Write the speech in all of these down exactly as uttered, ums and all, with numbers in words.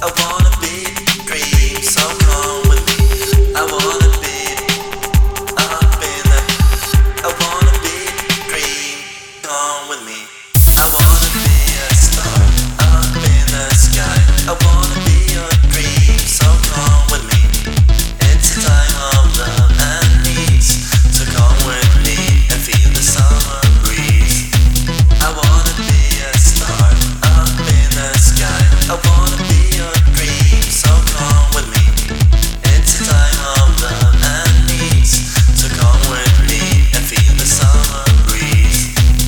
wanna be dream, so come with me. I wanna be up in the. I wanna be dream, come with me. I wanna be a star up in the sky. I wanna be your dream, so come with me. It's a time of love and peace, so come with me and feel the summer breeze. I wanna be a star up in the sky. I wanna be your dream, so come with me. It's a time of love and peace, so come with me and feel the summer breeze.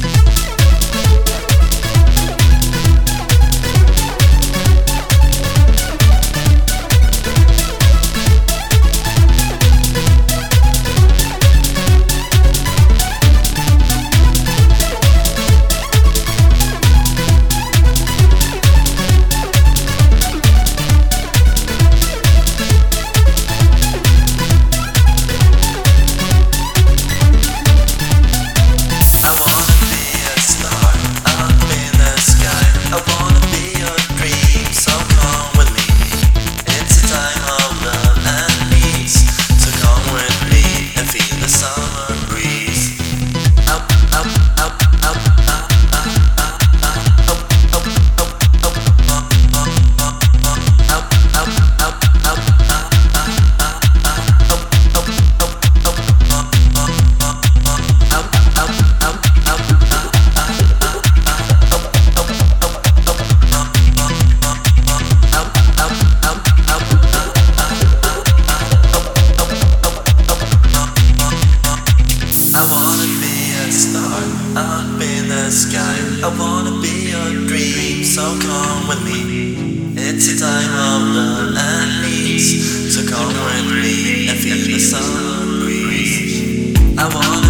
I wanna be a star up in the sky. I wanna be your dream, so come with me. It's a time of love and peace, so come with me and feel the summer breeze. I wanna